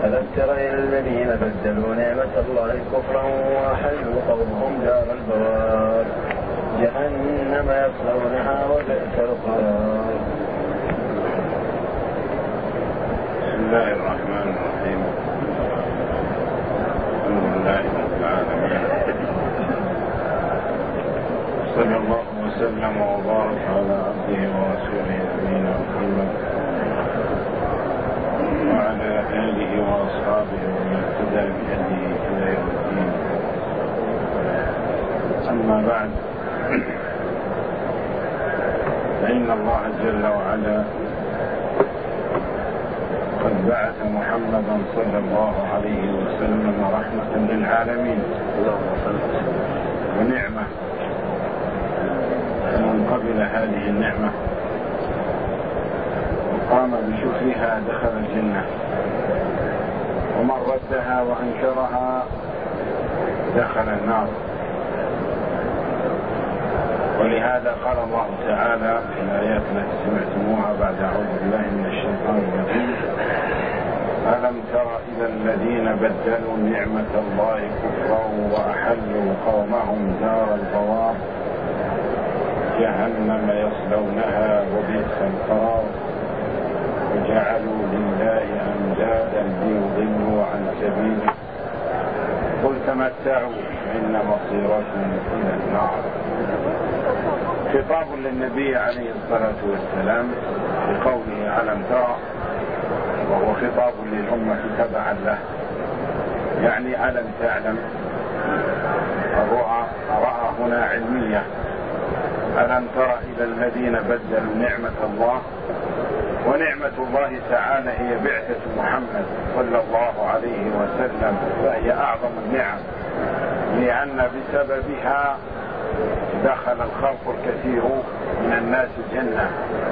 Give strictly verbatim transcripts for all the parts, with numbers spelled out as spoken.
ألم تر إلى الذين بدلوا نعمة الله كفرا وأحلوا قومهم دار البوار جهنم يصلونها وبئس القرار. بسم الله الرحمن الرحيم. الحمد لله رب العالمين، صلى الله وسلم وبارك على عبده ورسوله نبينا محمد وعلى آله وأصحابه ومن اهتدى بهديه إلى يوم الدين. أما بعد، فإن الله جل وعلا قد بعث محمدا صلى الله عليه وسلم رحمة للعالمين ونعمة، فمن قبل هذه النعمة وقام بشكرها دخل الجنة، ومن ردها وأنكرها دخل النار. ولهذا قال الله تعالى في الآيات التي سمعتموها بعد أعوذ بالله من الشيطان الرجيم: ألم تر إلى الذين بدلوا نعمة الله كفرا وأحلوا قومهم دار البوار جهنم يصلونها وبئس القرار وجعلوا لله أندادا ليضلوا عن سبيله قل تمتعوا فإن مصيركم إلى النار. خطاب للنبي عليه الصلاة والسلام في قوله ألم ترى، وهو خطاب للأمة تبعا له، يعني ألم تعلم. الرؤى رأى هنا علمية. ألم ترى إلى الذين بدلوا نعمة الله، ونعمة الله تعالى هي بعثة محمد صلى الله عليه وسلم، فهي أعظم النعم، لأن بسببها دخل الخلق الكثير من الناس الجنة.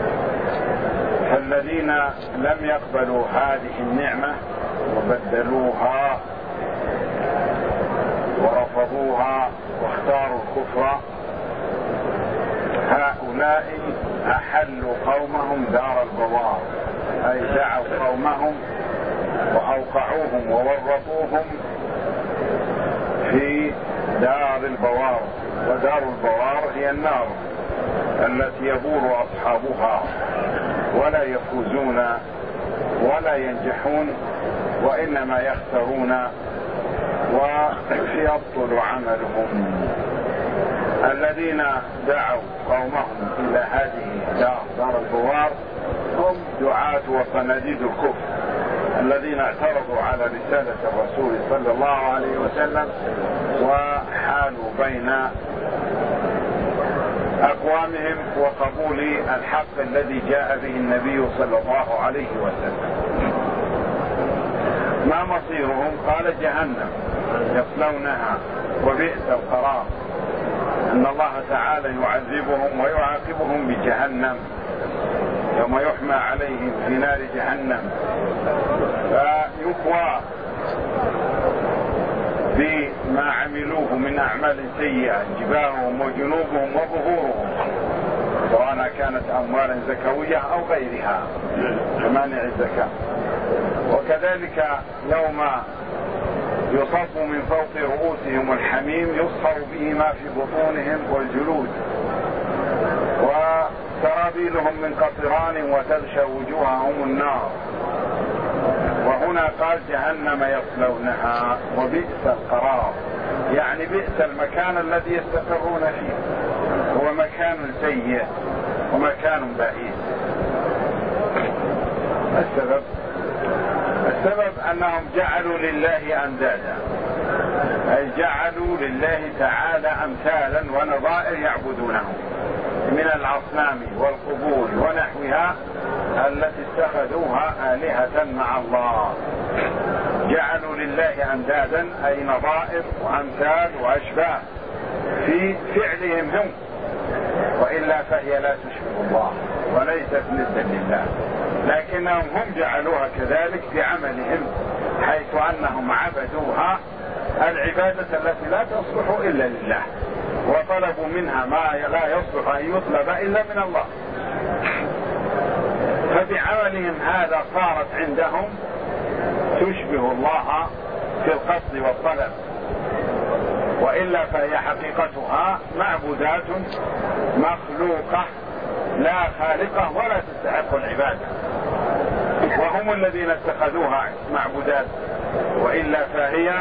فالذين لم يقبلوا هذه النعمة وبدلوها ورفضوها واختاروا الكفر، هؤلاء أحلوا قومهم دار البوار، أي دعوا قومهم وأوقعوهم وورطوهم في دار البوار. ودار البوار هي النار التي يبور أصحابها ولا يفوزون ولا ينجحون، وإنما يخسرون ويبطل عملهم. الذين دعوا قومهم إلى هذه دار, دار البوار هم دعاة وصناديد الكفر الذين اعترضوا على رسالة الرسول صلى الله عليه وسلم وحالوا بين أقوامهم وقبول الحق الذي جاء به النبي صلى الله عليه وسلم. ما مصيرهم؟ قال جهنم يصلونها وبئس القرار. أن الله تعالى يعذبهم ويعاقبهم بجهنم يوم يحمى عليهم في نار جهنم، فيكوى بما عملوه من أعمال سيئة جباههم وجنوبهم وظهورهم، سواء كانت أموالا زكوية أو غيرها كمانع الزكاة. وكذلك يوم يصب من فوق رؤوسهم الحميم يصهر به ما في بطونهم والجلود، وسرابيلهم من قطران وتغشى وجوههم النار. وهنا قال جهنم يصلونها وبئس القرار، يعني بئس المكان الذي يستقرون فيه، هو مكان سيء ومكان بئيس. السبب السبب أنهم جعلوا لله أندادا، أي جعلوا لله تعالى أمثالا ونظائر يعبدونهم من الأصنام والقبور ونحوها التي اتخذوها آلهة مع الله. جعلوا لله أندادا أي نظائر وأمثال وأشباه في فعلهم هم، وإلا فهي لا تشبه الله وليست ندا لله، لكنهم هم جعلوها كذلك بعملهم، حيث أنهم عبدوها العبادة التي لا تصلح إلا لله، وطلبوا منها ما لا يصلح أن يطلب إلا من الله. فبعملهم هذا صارت عندهم تشبه الله في القصد والطلب، وإلا فهي حقيقتها معبودات مخلوقة لا خالقة ولا تستحق العبادة، وهم الذين اتخذوها معبودات، وإلا فهي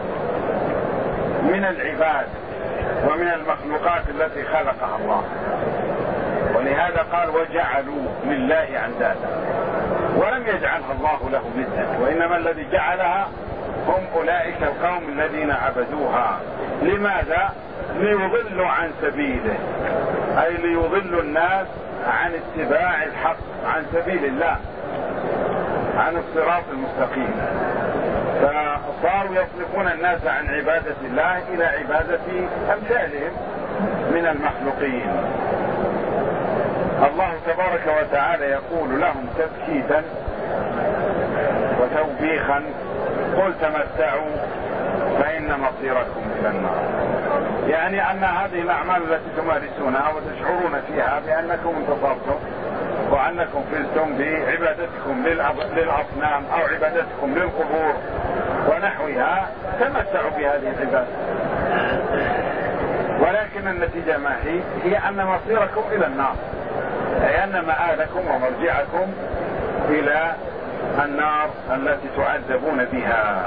من العباد ومن المخلوقات التي خلقها الله. ولهذا قال وجعلوا لله اندادا، ولم يجعلها الله له ندا، وإنما الذي جعلها هم أولئك القوم الذين عبدوها. لماذا؟ ليضلوا عن سبيله، أي ليضلوا الناس عن اتباع الحق، عن سبيل الله، عن الصراط المستقيم. فصاروا يصرفون الناس عن عبادة الله إلى عبادة أمثالهم من المخلوقين. الله تبارك وتعالى يقول لهم تبكيتا وتوبيخا قل تمتعوا فإن مصيركم إلى النار. يعني أن هذه الأعمال التي تمارسونها وتشعرون فيها بأنكم انتصرتم وأنكم فزتم بعبادتكم للأصنام أو عبادتكم للقبور ونحوها، تمتعوا بهذه العبادة، ولكن النتيجة ما هي؟ هي أن مصيركم إلى النار، أي أن مآلكم ومرجعكم إلى النار التي تعذبون بها.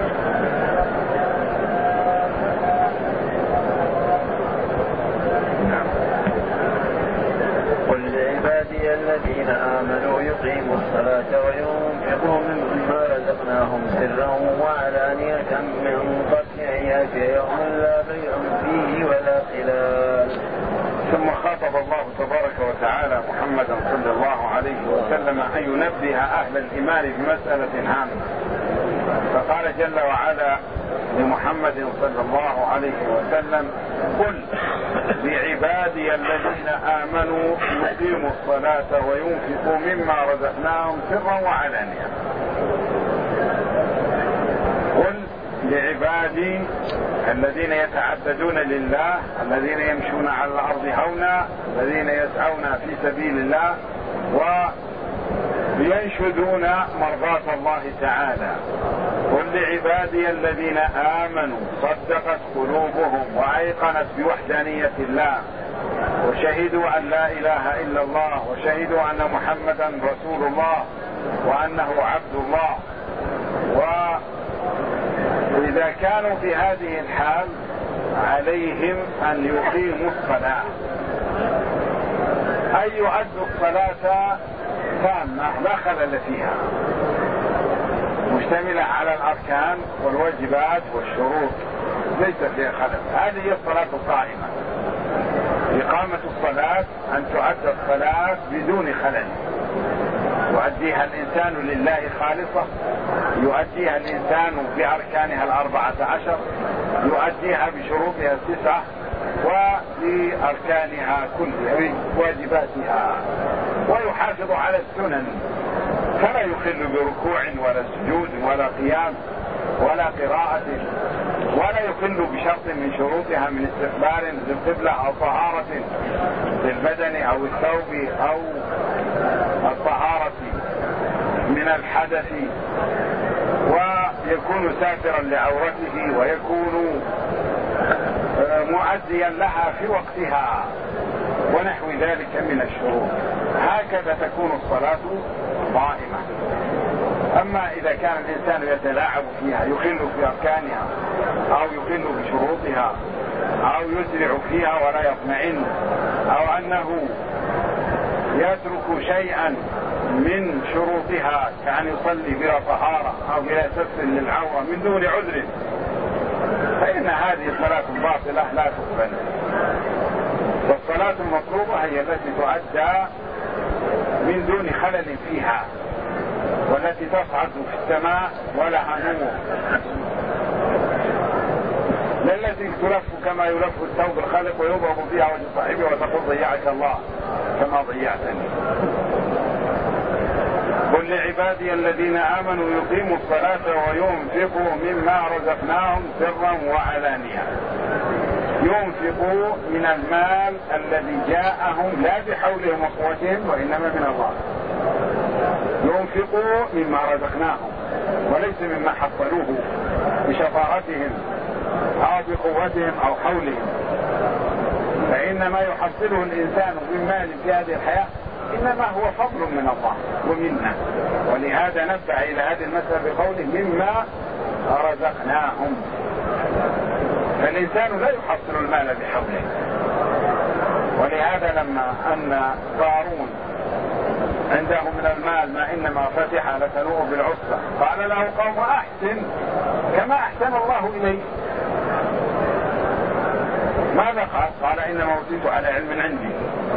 قل لعبادي الذين آمنوا يقيموا الصلاة وينفقوا مما رزقناهم سرا وعلانية من قبل أن يأتي يوم لا بيع فيه ولا خلال. ثم خاطب الله تبارك وتعالى محمدا صلى الله عليه وسلم أن ينبه أهل الإيمان بمسألة هامة، فقال جل وعلا لمحمد صلى الله عليه وسلم قل لعبادي الذين آمنوا يقيموا الصلاة وينفقوا مما رزقناهم سرا وعلانية. قل لعبادي الذين يتعبدون لله، الذين يمشون على الأرض هونا، الذين يسعون في سبيل الله وينشدون مرضاة الله تعالى. قل لعبادي الذين آمنوا صدقت قلوبهم وأيقنت بوحدانية الله وشهدوا أن لا إله إلا الله وشهدوا أن محمدا رسول الله وأنه عبد الله، وإذا كانوا في هذه الحال عليهم أن يقيموا الصلاة، أي يؤدوا الصلاة تامة لا خلل فيها، مشتملة على الأركان والواجبات والشروط ليس فيها خلل. هذه هي الصلاة القائمة. إقامة الصلاة أن تؤدى الصلاة بدون خلل، يؤديها الإنسان لله خالصة، يؤديها الإنسان بأركانها الأربعة عشر، يؤديها بشروطها التسعة وبأركانها كلها بواجباتها، ويحافظ على السنن، فلا يخل بركوع ولا سجود ولا قيام ولا قراءة، ولا يخل بشرط من شروطها من استقبال للقبلة أو طهارة للبدن أو الثوب أو الطهارة من الحدث، ويكون ساترا لعورته ويكون مؤديا لها في وقتها ونحو ذلك من الشروط. هكذا تكون الصلاة قائمة. أما إذا كان الإنسان يتلاعب فيها، يخل في أركانها أو يخل بشروطها أو يسرع فيها ولا يطمئن، أو أنه يترك شيئا من شروطها كأن يصلي بلا طهارة أو بلا ستر للعورة من دون عذر، فإن هذه الصلاة باطلة لا تقبل. والصلاة المطلوبة هي التي تؤدى من دون خلل فيها، والتي تصعد في السماء ولها نور، لا التي تلف كما يلف الثوب الخلق ويضرب فيها وجه صاحبه وتقول ضيعك الله كما ضيعتني. قل لعبادي الذين آمنوا يقيموا الصلاة وينفقوا مما رزقناهم سرا وعلانية. ينفقوا من المال الذي جاءهم لا بحولهم وقوتهم وإنما من الله. ينفقوا مما رزقناهم وليس مما حصلوه بشطارتهم أو بقوتهم أو حولهم. فإنما يحصله الإنسان من مال في هذه الحياة إنما هو فضل من الله ومنا. ولهذا نبه إلى هذه المسألة بقوله مما رزقناهم. فالإنسان لا يحصل المال بحوله. ولهذا لما أن قارون عنده من المال ما إنما فتح لتنوء بالعصبة قال له قوم أحسن كما أحسن الله إليك. ماذا قال؟ قال إنما أوتيت على علم عندي.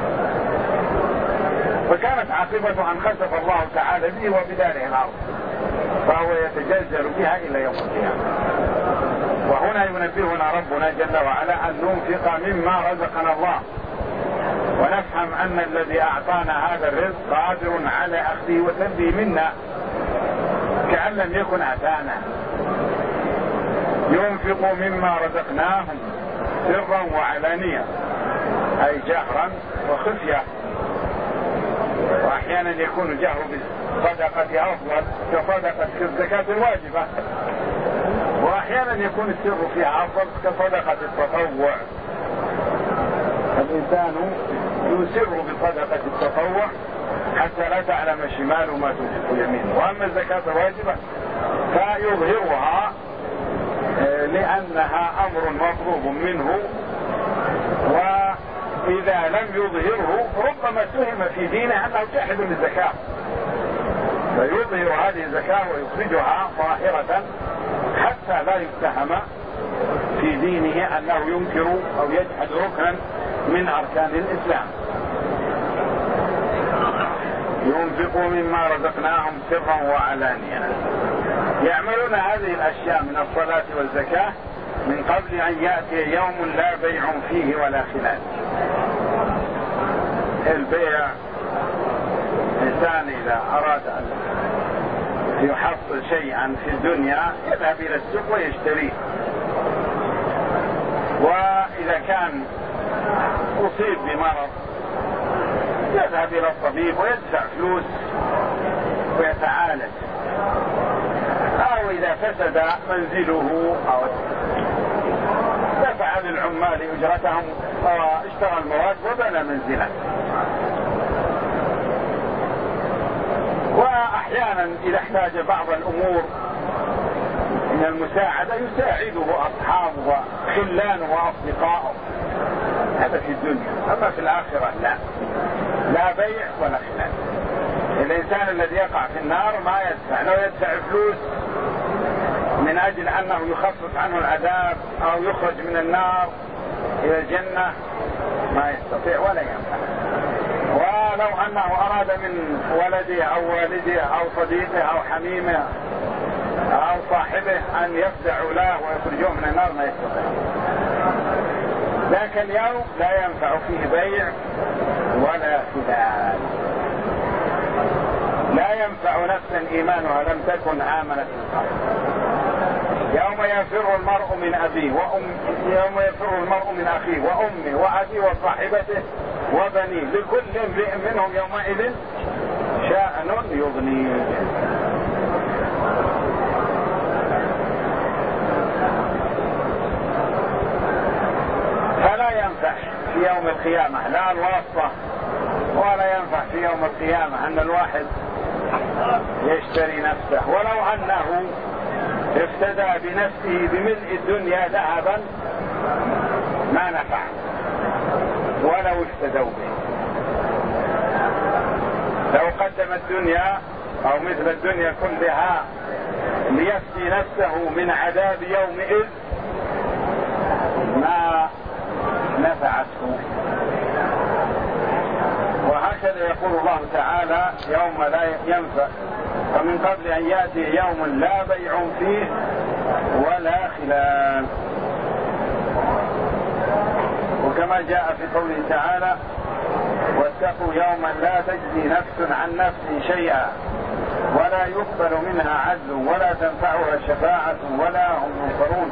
فكانت عاقبة أن خسف الله تعالى به وبداره الأرض فهو يتجلجل بها إلى يوم القيامة. وهنا ينبهنا ربنا جل وعلا أن ننفق مما رزقنا الله ونفهم أن الذي أعطانا هذا الرزق قادر على أخذه وتنبيه منا كأن لم يكن أتانا. ينفق مما رزقناهم سرا وعلانية أي جهرا وخفية. وأحيانا يكون الجهر بالصدقة أفضل كصدقة الزكاة الواجبة، وأحيانا يكون السر فيها أفضل كصدقة التطوع. الإنسان يسر بصدقة التطوع حتى لا تعلم شماله ما تنفق يمينه. وأما الزكاة الواجبة فيظهرها لأنها أمر مطلوب منه، وإذا لم يظهره ربما اتهم في دينه أنه جاحد للزكاة فيظهر هذه الزكاة ويخرجها ظاهرة حتى لا يتهم في دينه أنه ينكر أو يجحد ركنا من أركان الإسلام. ينفقوا مما رزقناهم سرا وعلانية. يعملون هذه الأشياء من الصلاة والزكاة من قبل أن يأتي يوم لا بيع فيه ولا خلال. البيع إنسان إذا أراد أن يحصل شيئا في الدنيا يذهب إلى السوق ويشتريه، وإذا كان أصيب بمرض يذهب إلى الطبيب ويدفع فلوس ويتعالج، أو إذا فسد منزله أو دفع للعمال أجرتهم واشترى المواد وبنى منزله. وأحيانا إذا احتاج بعض الأمور من المساعدة يساعده أصحابه وخلانه وأصدقائه. هذا في الدنيا. أما في الآخرة لا لا بيع ولا خلال. الإنسان الذي يقع في النار ما يدفع، لو يدفع فلوس من أجل أنه يخفف عنه العذاب أو يخرج من النار إلى الجنة ما يستطيع ولا ينفع. ولو أنه أراد من ولده أو والده أو صديقه أو حميمه أو صاحبه أن يفزعوا له ويخرجوه من النار ما يستطيع. ذاك اليوم لا ينفع فيه بيع ولا خلال. لا ينفع نفسا إيمانها لم تكن آمنت من قبل. يوم يفر المرء من أبيه وأم يوم يفر المرء من أخيه وأمه وأبيه وصاحبته وبنيه لكل امرئ منهم يومئذ شأن يغنيه. فلا ينفع في يوم القيامة لا الواسطة، ولا ينفع في يوم القيامة أن الواحد يشتري نفسه، ولو أنه افتدى بنفسه بملء الدنيا ذهبا ما نفع ولو افتدوا به. لو قدم الدنيا أو مثل الدنيا كلها ليفدي نفسه من عذاب يومئذ ما نفعته. وهكذا يقول الله تعالى يوم لا ينفع ومن قبل أن يأتي يوم لا بيع فيه ولا خلال. وكما جاء في قوله تعالى واتقوا يوما لا تجزي نفس عن نفس شيئا ولا يقبل منها عدل ولا تنفعها شفاعة ولا هم ينصرون.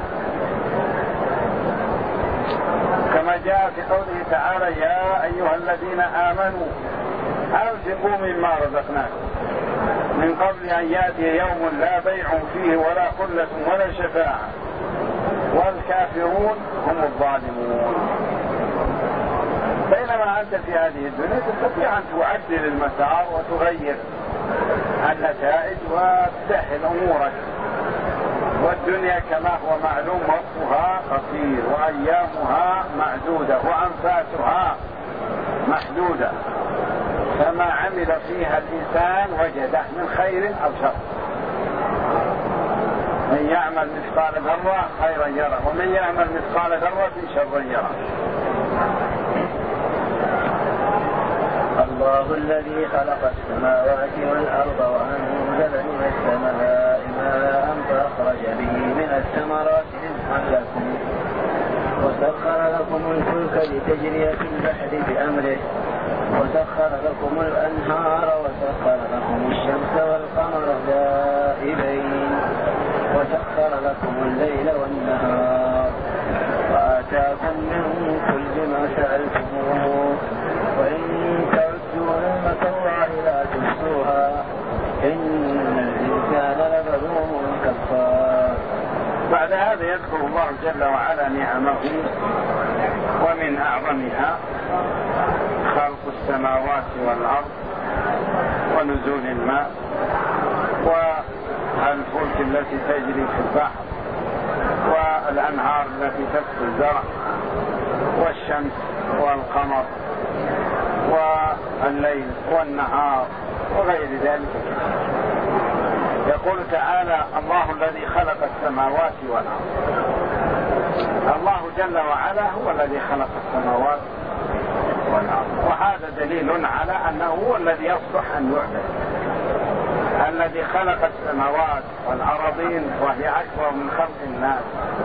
كما جاء في قوله تعالى يا أيها الذين آمنوا أنفقوا مما رزقناكم من قبل أن يأتي يوم لا بيع فيه ولا خلة ولا شفاعة والكافرون هم الظالمون. بينما أنت في هذه الدنيا تستطيع أن تعدل المسار وتغير النتائج وتسهل أمورك، والدنيا كما هو معلوم وقتها قصير وأيامها معدودة وأنفاسها محدودة، فما عمل فيها الإنسان وجده من خير أو شر. من يعمل مثقال ذرة خيرا يره ومن يعمل مثقال ذرة شرا يره. الله الذي خلق السماوات والأرض وأنزل من السماء ماء فأخرج به من الثمرات رزقا لكم وسخر لكم الفلك لتجري في البحر بأمره وسخر لكم الأنهار وسخر لكم الشمس والقمر دائبين وسخر لكم الليل والنهار وآتاكم من كل ما سألتموه وإن تعدوا نعمة الله لا تحصوها إن الإنسان لظلوم كفار. بعد هذا يذكر الله جل وعلا نعمه، ومن أعظمها خلق السماوات والأرض ونزول الماء والفلك التي تجري في البحر والأنهار التي تسقي الزرع والشمس والقمر والليل والنهار وغير ذلك. يقول تعالى: الله الذي خلق السماوات والأرض. الله جل وعلا هو الذي خلق السماوات والأرض، وهذا دليل على أنه هو الذي يصلح أن يعبد، الذي خلق السماوات والأراضين وهي أكبر من خلق الناس.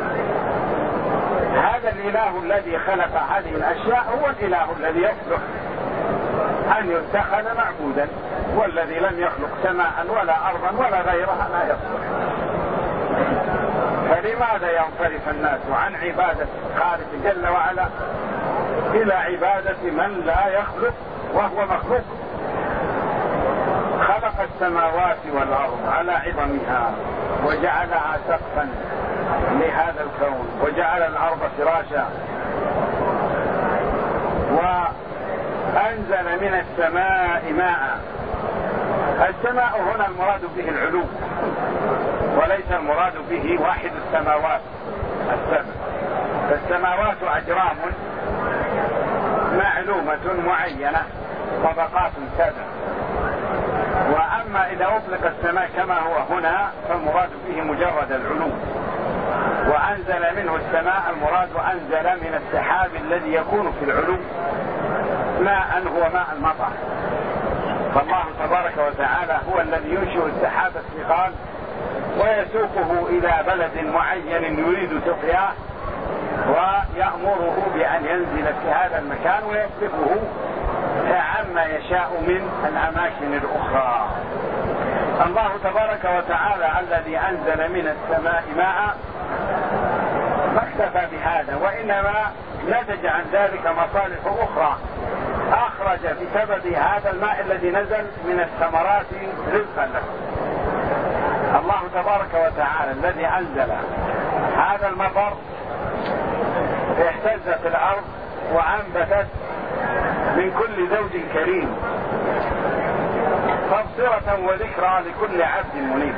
هذا الإله الذي خلق هذه الأشياء هو الإله الذي يصلح أن يتخذ معبودا، والذي لم يخلق سماء ولا أرضا ولا غيرها لا يصلح. فلماذا ينصرف الناس عن عبادة الخالق جل وعلا إلى عبادة من لا يخلق وهو مخلوق؟ خلق السماوات والأرض على عظمها وجعلها سقفا لهذا الكون وجعل الأرض فراشا وأنزل من السماء ماء. السماء هنا المراد به العلو، وليس المراد به واحد السماوات السبع. فالسماوات أجرام معلومة معينة طبقات سبع، وأما إذا أطلق السماء كما هو هنا فالمراد به مجرد العلو. وأنزل منه السماء المراد أنزل من السحاب الذي يكون في العلو ماء هو ماء المطر. فالله تبارك وتعالى هو الذي ينشئ السحاب الثقال ويسوقه إلى بلد معين يريد سقياه ويأمره بأن ينزل في هذا المكان ويصرفه عما يشاء من الأماكن الأخرى. الله تبارك وتعالى الذي أنزل من السماء ماء ما اكتفى بهذا، وإنما نتج عن ذلك مصالح أخرى. أخرج بسبب هذا الماء الذي نزل من الثمرات رزقا له. الله تبارك وتعالى الذي أنزل هذا المطر اهتزت الأرض وأنبتت من كل زوج كريم تبصرة وذكرى لكل عبد منيب.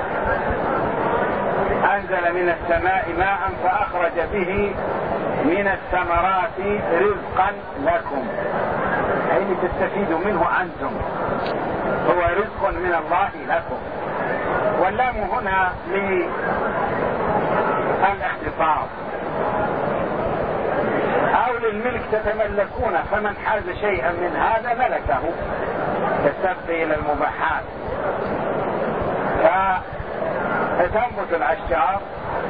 أنزل من السماء ماء فأخرج به من الثمرات رزقا لكم، أي تستفيدوا منه أنتم، هو رزق من الله لكم. واللام هنا للاختصاص أو للملك تتملكون، فمن حاز شيئا من هذا ملكه كالسبق إلى المباحات. فتنبت الأشجار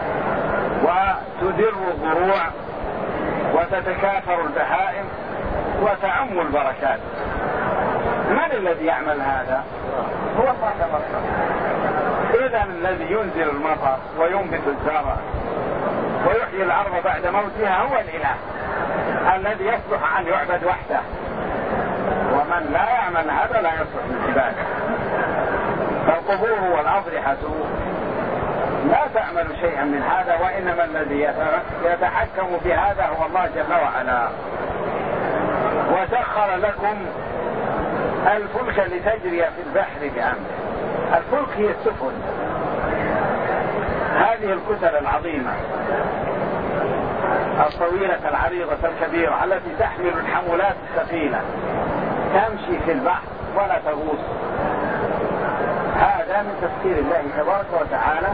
وتدر الضروع وتتكاثر البهائم وتعم البركات. من الذي يعمل هذا؟ هو الله تبارك. إذا الذي ينزل المطر وينبت الزرع ويحيي الأرض بعد موتها هو الإله الذي يصلح أن يعبد وحده، ومن لا يعمل هذا لا يصلح للعبادة. فالقبور والأضرحة لا تعمل شيئا من هذا، وإنما الذي يتحكم في هذا هو الله جل وعلا. وسخر لكم الفلك لتجري في البحر بأمره. الفلك هي السفن، هذه الكتل العظيمة الطويلة العريضة الكبيرة التي تحمل الحمولات الثقيلة تمشي في البحر ولا تغوص. هذا من تسخير الله تبارك وتعالى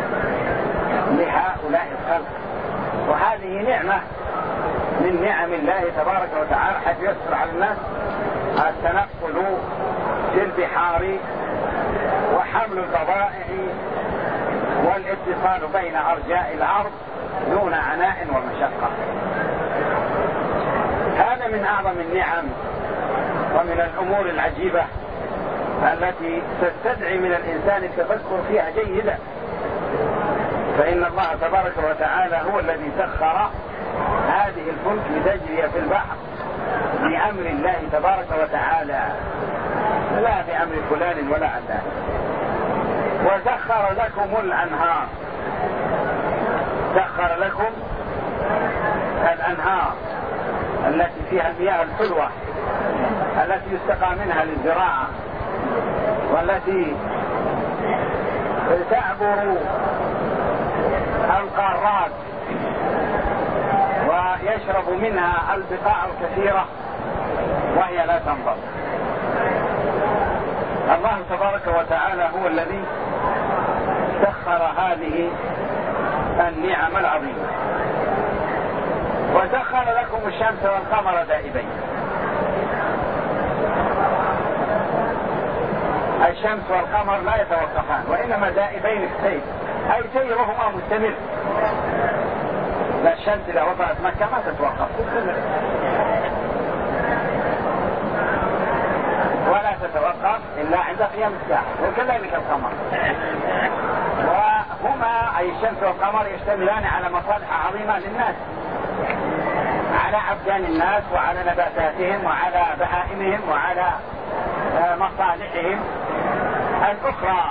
لهؤلاء الخلق، وهذه نعمة من نعم الله تبارك وتعالى حيث يسر على الناس التنقل في البحار وحمل البضائع والاتصال بين أرجاء الأرض دون عناء ومشقة. هذا من أعظم النعم ومن الأمور العجيبة التي تستدعي من الإنسان التفكر فيها جيدا، فإن الله تبارك وتعالى هو الذي سخر هذه الفلك لتجري في البحر بأمر الله تبارك وتعالى، لا بأمر فلان ولا علان. وسخر لكم الأنهار، سخر لكم الأنهار التي فيها المياه الحلوة التي يستقى منها للزراعة، والتي تعبر القارات ويشرب منها البقاع الكثيرة وهي لا تنضب. الله تبارك وتعالى هو الذي سخر هذه النعم العظيمة. وسخر لكم الشمس والقمر دائبين. الشمس والقمر لا يتوقفان، وإنما دائبين السير، أي سيرهما مستمر. لا، الشمس إذا وصلت مكة ما تتوقف ولا تتوقف إلا عند قيام الساعة، وكذلك القمر. وهما أي الشمس والقمر يشتملان على مصالح عظيمة للناس، على أبدان الناس وعلى نباتاتهم وعلى بهائمهم وعلى مصالحهم الأخرى.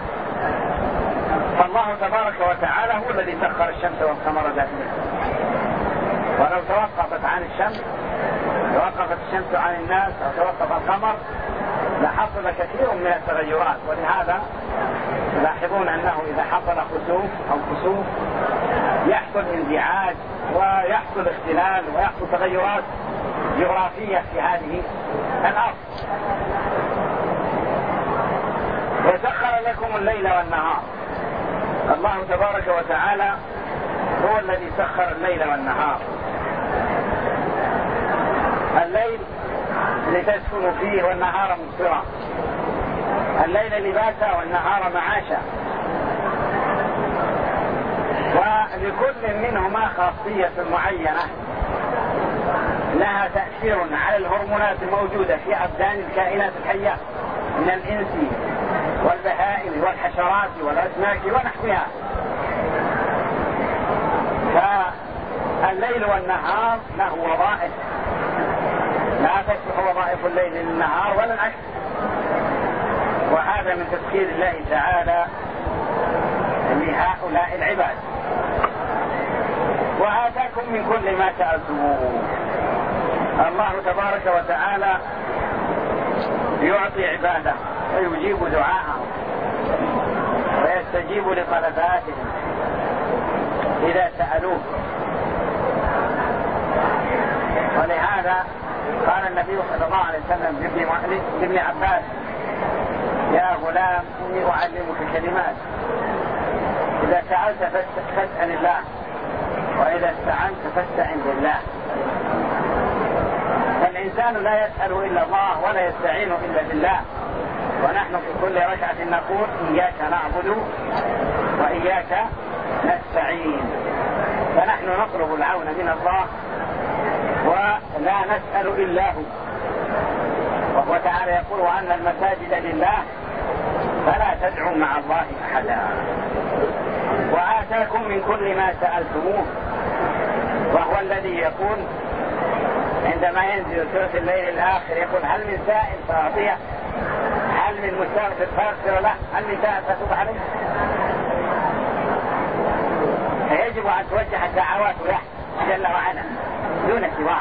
فالله تبارك وتعالى هو الذي سخر الشمس والقمر دائما. ولو توقفت عن الشمس، توقفت الشمس عن الناس أو توقف القمر لحصل كثير من التغيرات. ولهذا تلاحظون أنه إذا حصل خسوف أو كسوف يحصل انزعاج ويحصل اختلال ويحصل تغيرات جغرافية في هذه الأرض. وسخر لكم الليل والنهار. الله تبارك وتعالى هو الذي سخر الليل والنهار. الليل لتسكنوا فيه والنهار مبصرا، الليل لباسا والنهار معاشا. ولكل منهما خاصية معينة لها تأثير على الهرمونات الموجودة في أبدان الكائنات الحية من الإنس والبهائم والحشرات والأسماك ونحوها. فالليل والنهار له وظائف لا تصلح وظائف الليل للنهار ولا العكس. وهذا من تسخير الله تعالى لهؤلاء العباد. وآتاكم من كل ما سألتموه. الله تبارك وتعالى يعطي عباده ويجيب دعاءهم ويستجيب لطلباتهم إذا سألوه. ولهذا قال النبي صلى الله عليه وسلم لابن عباس: يا غلام إني أعلمك كلمات، إذا سألت فاسأل الله، وإذا استعنت فاستعن بالله. فالإنسان لا يسأل إلا الله ولا يستعين إلا بالله. ونحن في كل ركعة نقول: إياك نعبد وإياك نستعين. فنحن نطلب العون من الله ولا نسأل إلا هو. وهو تعالى يقول: وأن المساجد لله فلا تدعوا مع الله أحدا. وآتاكم من كل ما سألتموه. وهو الذي يقول عندما ينزل ثلث الليل الآخر يقول: هل من سائل فأعطيه، هل المستغفر فاغفر له، هل من تائب فتوب عليه؟ فيجب أن توجه الدعوات له جل وعلا دون سواه.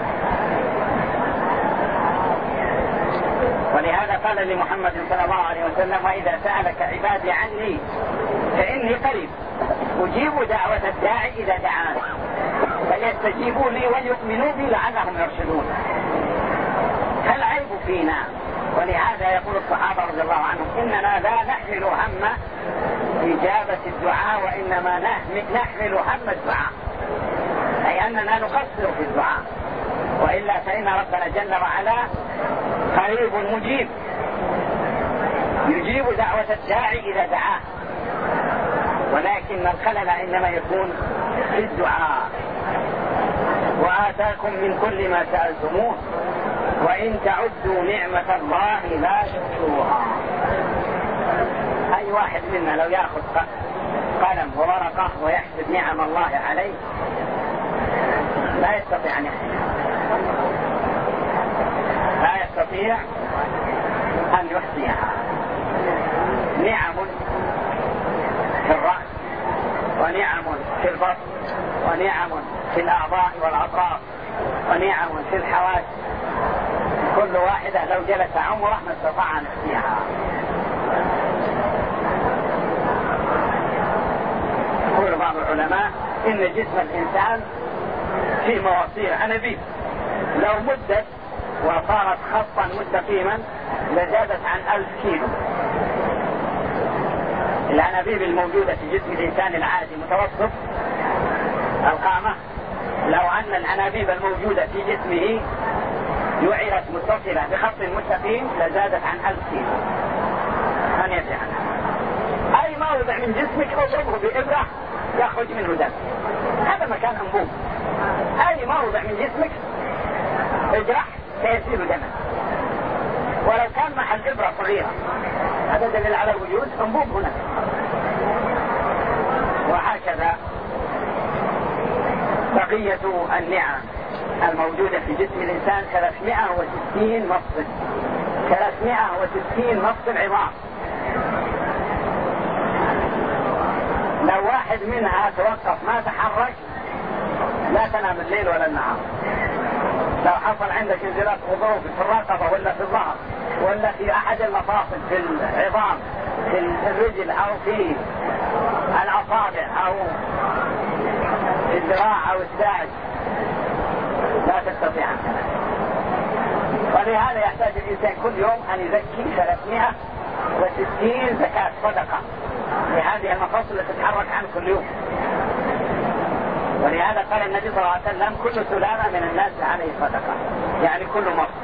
ولهذا قال لمحمد صلى الله عليه وسلم: وإذا سألك عبادي عني فإني قريب أجيب دعوة الداعي إذا دعان فليستجيبوا لي وليؤمنوا بي لعلهم يرشدون. فالعيب فينا. ولهذا يقول الصحابة رضي الله عنهم: إننا لا نحمل هم إجابة الدعاء وإنما نحمل هم الدعاء، أي أننا نقصر في الدعاء، وإلا فإن ربنا جل وعلا قريب مجيب يجيب دعوة الداعي إذا دعاه، ولكن الخلل إنما يكون في الدعاء. وآتاكم من كل ما سألتموه وإن تعدوا نعمة الله لا تحصوها. أي واحد منا لو يأخذ قلم وورقة ويحسب نعم الله عليه لا يستطيع أن يحسبها، لا يستطيع أن يحصيها. نعم في الرأس، ونعم في البطن، ونعم في الأعضاء والأطراف، ونعم في الحواس، كل واحدة لو جلس عمره ما استطاع أن يحصيها. يقول بعض العلماء إن جسم الإنسان في مواسير أنابيب، لو مدت وصارت خطا مستقيما لزادت عن ألف كيلو. الأنابيب الموجودة في جسم الإنسان العادي متوسط القامة، لو أن الأنابيب الموجودة في جسمه جعلت متصلة بخط مستقيم لزادت عن ألف كيلو. من يدري عنها؟ أي موضع من جسمك اضربه بإبرة يخرج منه دم، هذا مكان أنبوب. أي موضع من جسمك اجرح سيسيل دما، ولو كان محل إبرة صغيرة هذا دليل على وجود أنبوب هنا. وهكذا بقية النعم الموجودة في جسم الإنسان ثلاثمائة وستين مفصل، ثلاثمائة وستين مفصل عظام. لو واحد منها توقف ما تحرك لا تنام الليل ولا النهار. لو حصل عندك انزلاق غضروف في الرقبة ولا في الظهر ولا في أحد المفاصل في العظام في الرجل أو في الأصابع أو في الذراع أو الساعد لا تستطيع أن تنام. ولهذا يحتاج الإنسان كل يوم أن يزكي ثلاثمائة وستين زكاة صدقة لهذه المفاصل التي تتحرك عنه كل يوم. ولهذا قال النبي صلى الله عليه وسلم: كل سلامة من الناس عليه صدقة، يعني كل مفصل.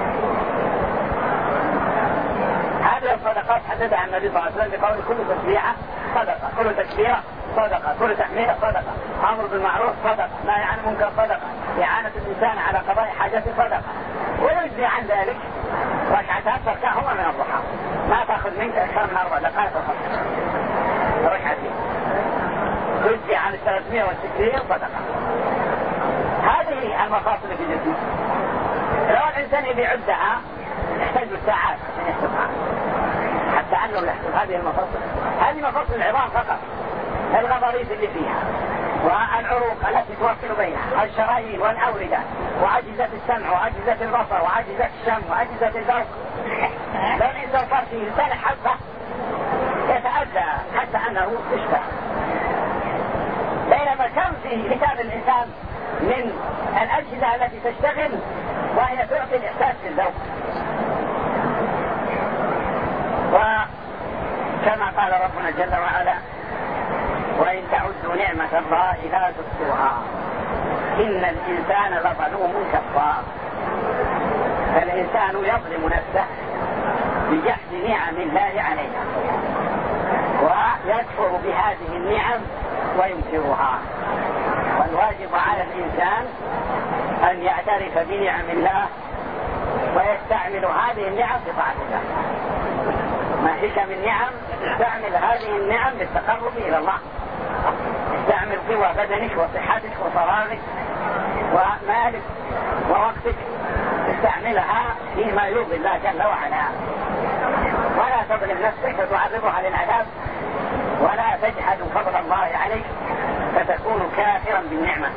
هذه الصدقات حددها النبي صلى الله عليه وسلم بقول: كل تسبيحة صدقة، كل تكبيرة صدقة، كل تحميدة صدقة، أمر بالمعروف صدقة، نهي عن المنكر صدقة، إعانة الإنسان على قضاء حاجته صدقة. ويجزي عن ذلك ركعتان تركعهما من الضحى، ما تأخذ منك أكثر من أربع دقائق وخمس ركعتين، تجزي عن الثلاثمائة وستين صدقة. هذه المفاصل في جسمه لو الإنسان يبي يعدها يحتاج ساعات عشان يحسبها حتى أنه يحسب هذه المفاصل. هذه مفاصل العظام فقط، الغضاريف اللي فيها والعروق التي توصل بينها، الشرايين والأوردة وعجزة السمع وعجزة البصر وعجزة الشم وعجزة الذوق. لو الإنسان صار فيه لسان حبة يتأذى حتى أنه يشبع، بينما كم في لسان الإنسان من الأجهزة التي تشتغل وهي تعطي الإحساس بالذوق. وكما قال ربنا جل وعلا: وإن تعدوا نعمة الله لا تحصوها إن الإنسان لظلوم كفار. فالإنسان يظلم نفسه بجحد نعم الله عليها ويكفر بهذه النعم وينكرها. والواجب على الإنسان أن يعترف بنعم الله ويستعمل هذه النعم في طاعة الله. ما حكم النعم؟ استعمل هذه النعم للتقرب إلى الله. استعمل قوى بدنك وصحتك وفراغك ومالك ووقتك، استعملها فيما يرضي الله جل وعلا. تظلم نفسك وتعرضها للعذاب ولا تجحد فضل الله عليك فتكون كافرا بالنعمة.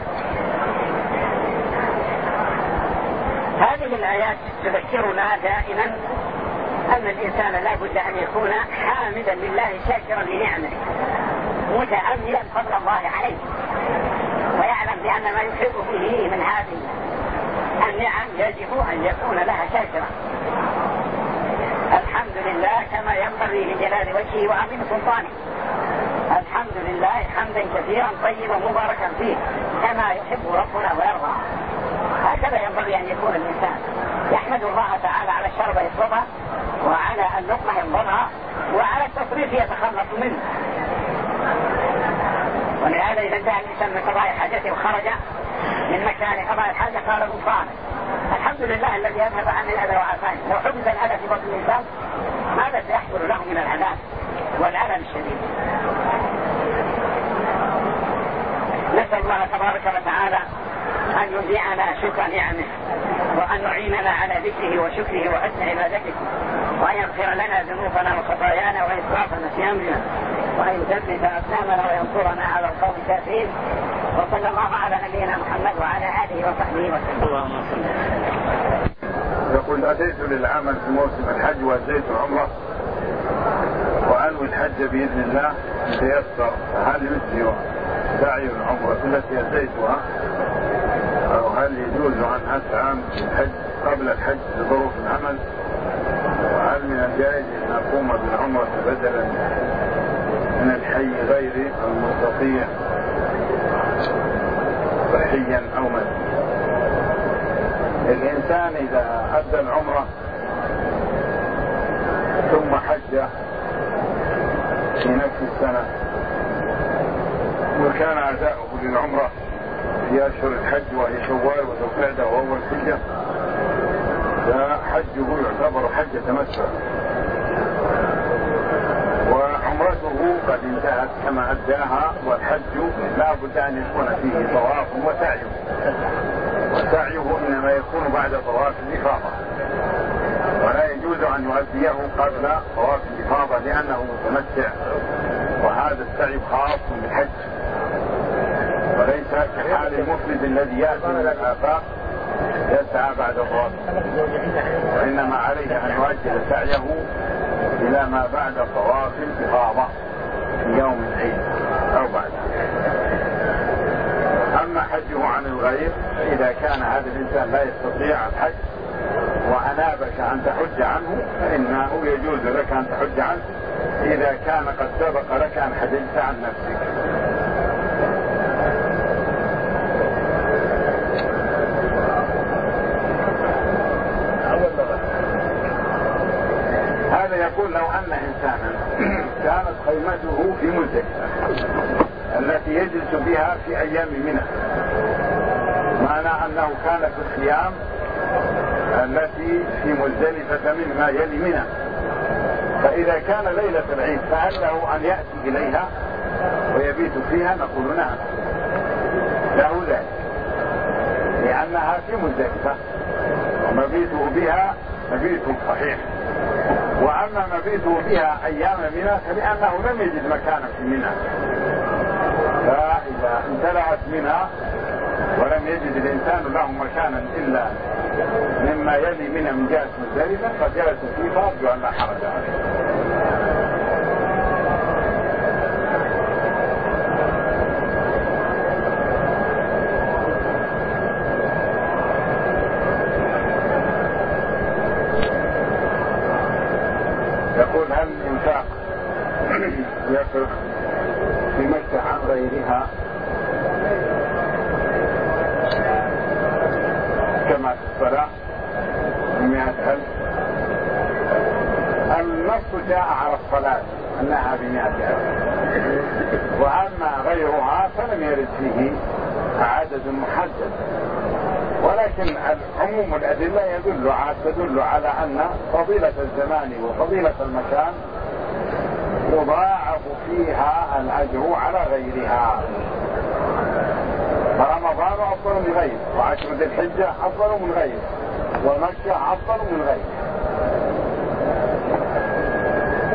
هذه الآيات تذكرنا دائما أن الإنسان لا بد أن يكون حامدا لله شاكرا لنعمه متأملا فضل الله عليه، ويعلم بأن ما يحيط به من هذه النعم يجب أن يكون لها شاكرا. الحمد لله كما ينبغي لجلال وجهه وعظيم سلطانه، الحمد لله حمدا كثيرا طيبا مباركا فيه كما يحب ربنا ويرضى. هكذا ينبغي أن يكون الإنسان يحمد الله تعالى على الشربة يشربها، وعلى اللقمة ينضمها، وعلى التصريف يتخلص منه. ولهذا إذا انتهى الإنسان من قضاء حاجته وخرج من مكان قضاء الحاجة قال غفرانك الحمد لله الذي أذهب عني الأذى وعافاني. لو حبس الأذى في بطن الإنسان ماذا سيحصل له من العذاب والألم الشديد؟ نسأل الله تبارك وتعالى أن يذيعنا شكر نعمه، وأن يعيننا على ذكره وشكره وحسن عبادته، وأن يغفر لنا ذنوبنا وخطايانا وإسرافنا في أمرنا، وأن يثبت أقدامنا وينصرنا على القوم الكافرين. وصلى الله على نبينا محمد وعلى آله وصحبه وسلم. اللهم صل. يقول أتيت للعمل في موسم الحج وأتيت العمرة وأنوي الحج بإذن الله تيسر، هل يجزي سعي العمرة التي أتيتها، أو هل يجوز أن أسعى الحج قبل الحج لظروف العمل، وهل من الجائز أن أقوم بالعمرة بدلا من الحي غيري المستطيع صحيا أو ماديا؟ الإنسان إذا أدى العمرة ثم حج في نفس السنة وكان أداؤه للعمرة في أشهر الحج وهي شوال وذو القعدة وأول حجة، فحجه يعتبر حج تمتع، وعمرته قد انتهت كما أداها، والحج لا بد أن يكون فيه طواف وسعي، وسعيه إنما يكون بعد طواف الإفاضة، ولا يجوز أن يؤديه قبل طواف الإفاضة لأنه متمتع، وهذا السعي خاص بالحج وليس كحال المفرد الذي يأتي من الآفاق يسعى بعد طواف، وإنما عليه أن يؤجل سعيه إلى ما بعد طواف الإفاضة في يوم العيد أو بعد. أما حجه عن الغير إذا كان هذا الإنسان لا يستطيع الحج وأنابك أن تحج عنه فإنه يجوز لك أن تحج عنه إذا كان قد سبق لك أن حججت عن نفسك. هذا يقول لو أن إنسانا كانت خيمته في مزدلفة التي يجلس بها في أيام منى، معنى أنه كان في الخيام التي في مزدلفة مما يلي منى، فإذا كان ليلة العيد فهل له أن يأتي إليها ويبيت فيها؟ نقول نعم له ذلك، لأنها في مزدلفة ومبيته بها مبيت صحيح. وأما مبيته بها أيام منى فلأنه لم يجد مكانا في منى، فإذا امتلأت منى ولم يجد الإنسان له مكانا إلا مما يلي منى من جهة مزدلفة فجلس فيه فأرجو أن لا حرج عليه. يقول هل الإنفاق يصرف في مكة عن غيرها كما في الصلاة بمئة ألف؟ النص جاء على الصلاة أنها بمئة ألف، وأما غيرها فلم يرد فيه عدد محدد، ولكن عموم الأدلة يدل تدل على أن فضيلة الزمان وفضيلة المكان يضاعف فيها الأجر على غيرها. فرمضان أفضل من غيره، وعشر ذي الحجة أفضل من غيره، ومكة أفضل من غيره.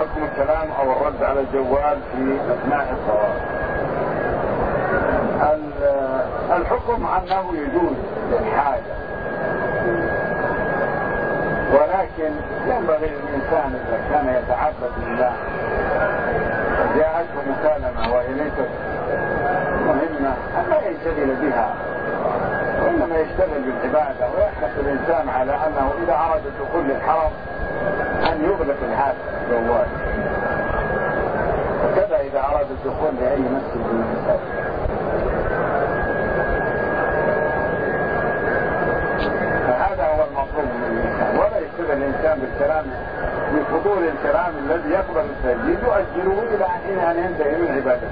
حكم الكلام أو الرد على الجوال في أثناء الصلاة. الحكم أنه يجوز للحاجة، ولكن ينبغي للإنسان إذا كان يتعبد لله جاءته مكالمة وهي ليست مهمة أن لا ينشغل بها، وإنما يشتغل بالعبادة، ويحرص الإنسان على أنه إذا أراد الدخول للحرم أن يغلق الهاتف الجوال، وكذا إذا أراد الدخول لأي مسجد من المساجد. فهذا هو المطلوب من الإنسان، ولا يشتغل الإنسان بالكلام بفضول الكلام الذي يقبل التسجيل يؤجله إلى حين أن ينتهي من عبادته.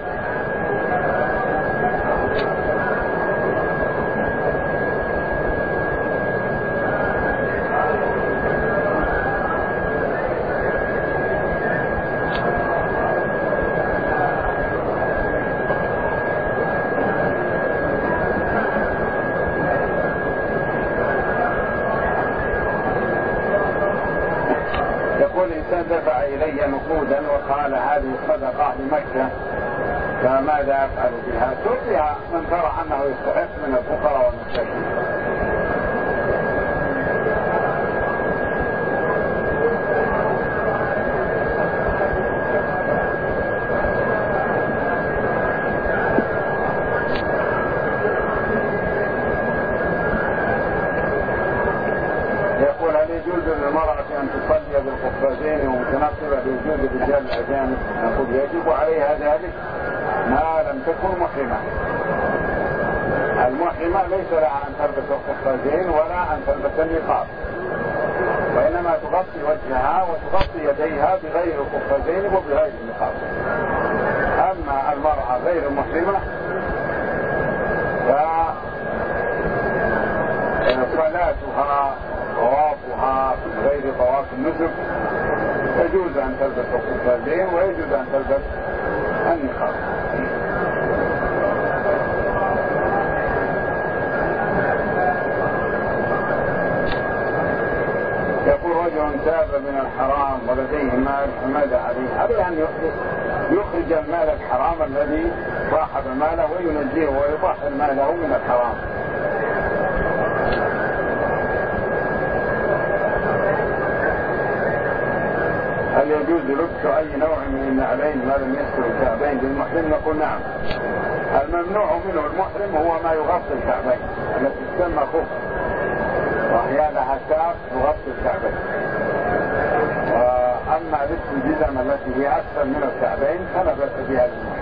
دفع إلي نقودا وقال هذه صدقة لمكة، فماذا أفعل بها؟ تعطيها من ترى أنه يستحق من الفقراء والمساكين. يجوز للمرأة أن تصلي بالقفازين ومتنقبة بوجود الرجال الأجانب؟ نقول يجب عليها ذلك ما لم تكن محرمة. المحرمة ليس لها أن تلبس القفازين ولا أن تلبس النقاب، وإنما تغطي وجهها وتغطي يديها بغير القفازين وبغير النقاب. أما المرأة غير المحرمة فصلاتها طوافها غير طواف النسك يجوز أن تلبس القفازين ويجوز أن تلبس النقاب. يقول رجل تاب من الحرام ولديه مال فماذا عليه؟ عليه أن يخرج المال الحرام الذي صاحب ماله وينجيه ويطهر ماله من الحرام. هل يجوز لبس أي نوع من النعلين ما لم يستر الكعبين للمحرم؟ نقول نعم. الممنوع منه المحرم هو ما يغطي الكعبين التي تسمى خف، وهي لها ساق تغطي الكعبين. وأما لبس الجزم التي هي أسفل من الكعبين فلا بأس بها للمحرم.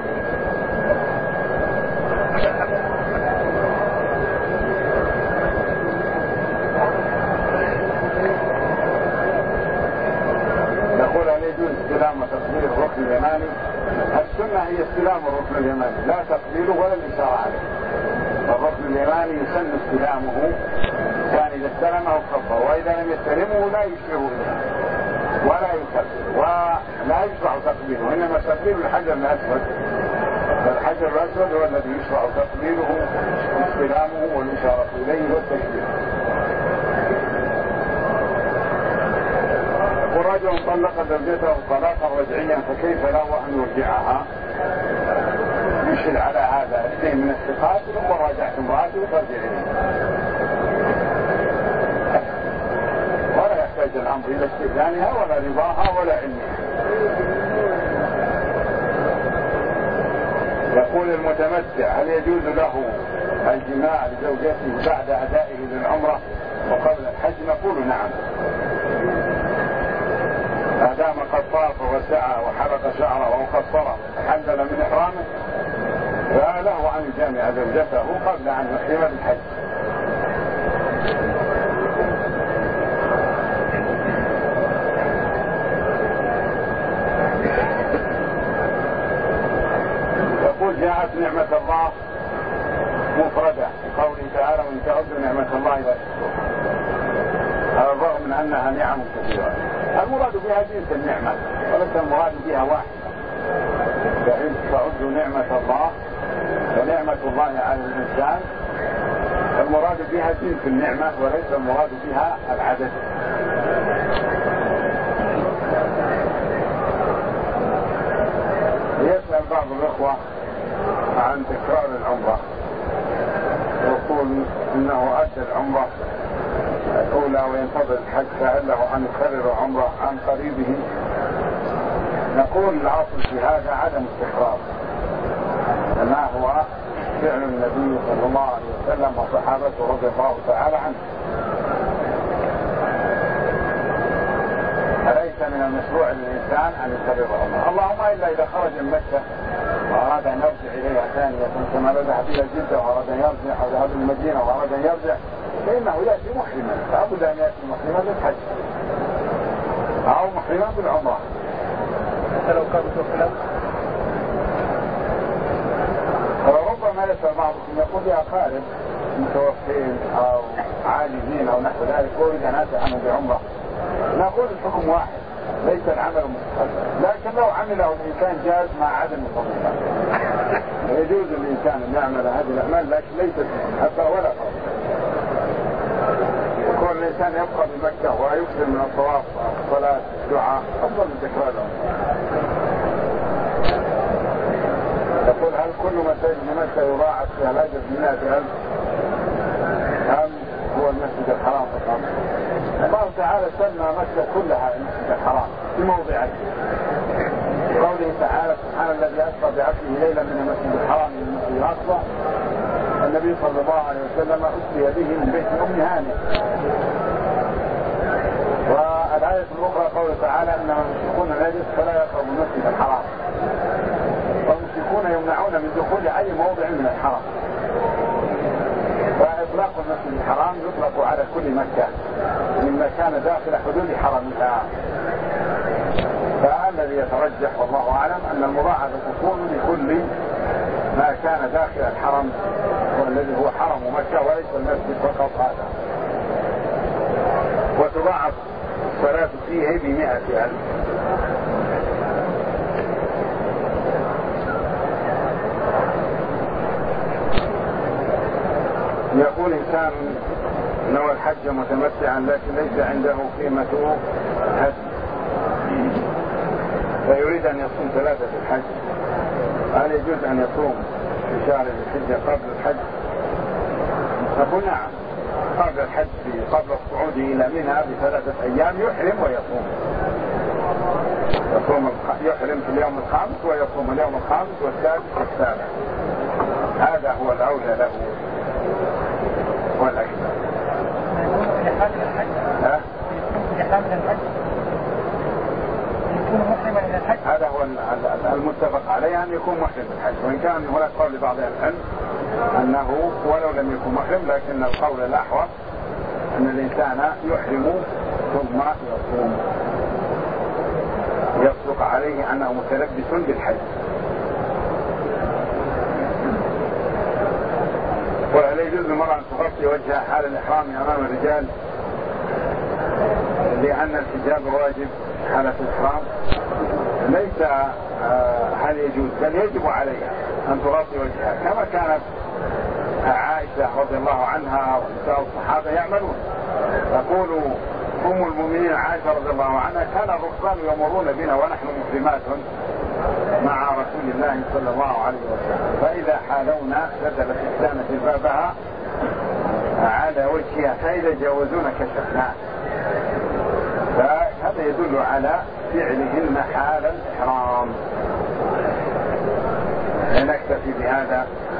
استلام وتقبيل الركن اليماني. السنة هي استلام الركن اليماني لا تقبيله ولا الإشارة عليه. الركن اليماني يسن استلامه، كان إذا استلمه كبر، وإذا لم يستلمه لا يشير إليه ولا يكبر ولا يشرع تقبيله، إنما تقبيل الحجر الأسود. فالحجر الأسود هو الذي يشرع تقبيله واستلامه والإشارة إليه والتشبيه. ورجل طلق زوجته طلاقا رجعيا فكيف له ان يرجعها؟ يشهد على هذا اثنين من الثقات ثم راجعت امراته وترجع اليه، ولا يحتاج الامر الى استئذانها ولا رضاها ولا علمها. يقول المتمتع هل يجوز له الجماع لزوجته بعد ادائه للعمره وقبل الحج؟ نقول نعم، ما دام قد طاف وسعى وحلق شعره وقصره وحلل من إحرامه فله أن يجامع زوجته قبل أن يحرم بالحج. يقول جاءت نعمة الله مفردة قوله تعالى وإن تعدوا نعمة الله لا تحصوها، على الرغم من أنها نعم كثيرة. المراد بها جنس النعمة وليس المراد بها واحدة. فإن تعدوا نعمة الله فنعمة الله على الإنسان المراد بها جنس النعمة وليس المراد بها العدد. بعض الأخوة عن تكرار العمرة، يقول إنه أدى العمرة الأولى وينتظر الحج، فهل له أن يكرر عمرة عن قريبه؟ نقول الأصل في هذا عدم التكرار، ما هو فعل النبي صلى الله عليه وسلم وصحابته رضي الله تعالى عنه. فليس من المشروع للإنسان أن يكرر عمره، اللهم إلا إذا خرج من مكة وأراد أن يرجع إليها ثانية كما ذهب إلى جدة وأراد أن يرجع، أو ذهب إلى المدينة وأراد أن يرجع، فإنه يأتي محرما، فأبد أن يأتي محرما بالحج أو محرما بالعمرة. حتى لو كان متوفى وربما يسأل بعضكم يقول يا خالد متوفين أو عاجزين أو نحو ذلك أريد أن أتي عنه بعمرة، نقول الحكم واحد، ليس العمل مستحب، لكن لو عمله الإنسان جاز مع عدم الفضيلة. يجوز الإنسان أن يعمل هذه الأعمال لكن ليست حتى ولا فضل. يكون الإنسان يبقى بمكة ويكثر من الطواف والصلاة والدعاء أفضل من تكرار العمرة. يقول هل كل مساجد مكة يضاعف فيها الأجر بمئة ألف أم هو المسجد الحرام فقط؟ الله تعالى سمى مكة كلها المسجد الحرام في موضعين، قوله تعالى سبحان الذي أسرى بعبده ليلا من المسجد الحرام إلى المسجد الأقصى. النبي صلى الله عليه وسلم أسري به من بيت أم هانئ. والآية الأخرى قوله تعالى أنهم يمسكون نجس فلا يقربوا المسجد الحرام، والمشركون يمنعون من دخول أي موضع من الحرم. فإطلاق المسجد الحرام يطلق على كل مكان مما كان داخل حدود حرمها. فالذي يترجح والله أعلم أن المضاعفة تكون لكل ما كان داخل الحرم والذي هو حرم مكة وليس المسجد فقط هذا، وتضاعف الصلاة فيه بمئة ألف. يقول إنسان نوى الحج متمتعا لكن ليس عنده قيمة هدي، فيريد أن يصوم ثلاثة الحج، هل يجوز أن يصوم في شهر الحجة قبل الحج؟ نقول نعم، قبل الحج قبل الصعود إلى منى بثلاثة أيام يحرم ويصوم، يصوم يحرم في اليوم الخامس ويصوم اليوم الخامس والسادس والسابع، هذا هو الأولى له والأكثر. هذا هو المتفق عليه أن يكون محرم بالحج، وإن كان هناك قول لبعض العلم أنه ولو لم يكن محرم لكن القول الأحوط أن الإنسان يحرم ثم يصوم، يصدق عليه أنه متلبس بالحج. وهل يجوز للمرأة أن تغطي وجهها حال الإحرام أمام الرجال لأن الحجاب واجب حالة الإحرام؟ ليس هل يجوز، بل يجب عليها أن تغطي وجهها كما كانت عائشة رضي الله عنها ونساء الصحابة يعملون. تقول أم المؤمنين عائشة رضي الله عنها كان الركبان يمرون بنا ونحن محرمات مع رسول الله صلى الله عليه وسلم، فإذا حالونا نزلت إحدانا جلبابها على وجهها فإذا جاوزونا كشفناه. فهذا يدل على فعلهن حال الإحرام. نكتفي بهذا.